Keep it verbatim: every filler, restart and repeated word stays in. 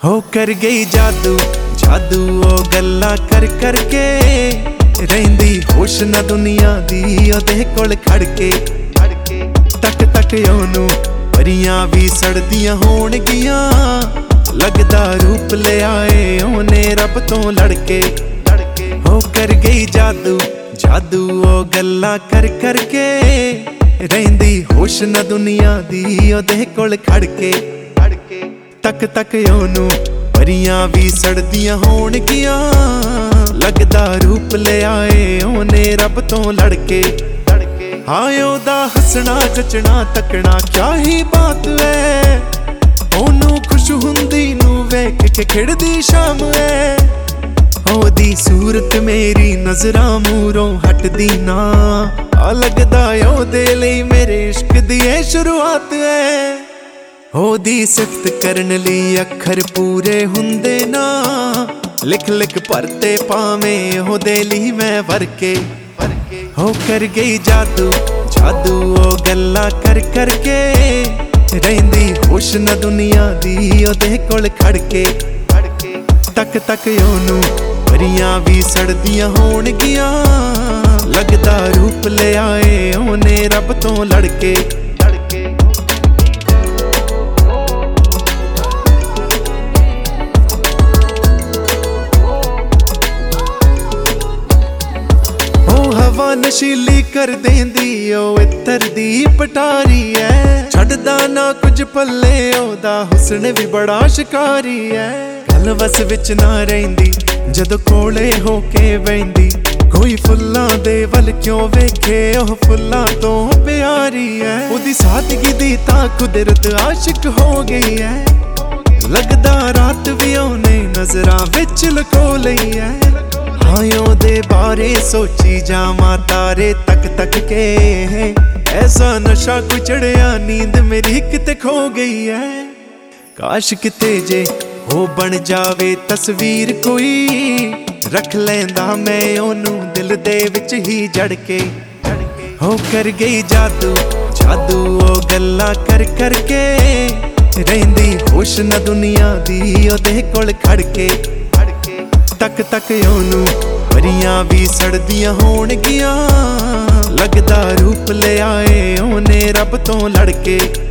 हो कर गई जादू जादू ओ गल्ला कर कर के रहिंदी होश ना दुनिया दी ओदे कोल खड़ के तक तक ओनू परियां भी सड़दियां होण गियां लगदा रूप ले आए ओने रब तो लड़के हो कर गई जादू जादू ओ गल्ला कर कर के रहिंदी होश ना दुनिया दी ओदे कोल खड़ के तक तक ओनू परियां भी सड़दियां होण गियां लगदा रूप ले आए ओने रब तो लड़के हाँ ओदा हसना जचना तकना क्या ही बात है ओनू खुश हुंदी नू वेख के खिड़दी शाम है ओदी सूरत मेरी नजरां मूरों हटदी ना आ लगदा ओदे लई मेरे इश्क दी शुरुआत है ओदी सिफत करन लई अखर पूरे हुंदे ना लिख लिख भरते पावें ओदे लई मैं वरके हो कर गई जादू जादू ओ गल्ला कर कर के रहिंदी होश ना दुनिया दी ओदे कोल खड़ के तक तक ओनू परियां भी सड़दियां होण गियां लगदा रूप ले आए ओने रब तो लड़के हवा नशीली कर देंदी ओ इत्तर दी पटारी है छड़दा ना कुछ पल्ले ओदा हुस्न भी बड़ा शिकारी है गल वस विच ना रहिंदी जदों कोले होके बहिंदी कोई फुल्लां दे वल क्यों वेखे ओह फुल्लां तो प्यारी है ओदी सादगी दी तां कुदरत आशिक हो गई है लगदा रात भी ओने नजरां विच लुको लई है ओदे बारे सोची जावा तारे तक तक के ऐसा नशा कोई चढ़िया नींद मेरी किते खो गई है काश किते जे हो बन जावे तस्वीर कोई रख लेंदा मैं ओनू दिल दे विच ही जड़ के हो कर गई जादू जादू ओ गल्ला कर कर के रहिंदी होश ना दुनिया दी ओदे कोल खड़ के तक तक ओनू परियां भी सड़दियां होण गियां लगदा रूप ले आए ओने रब तो लड़के।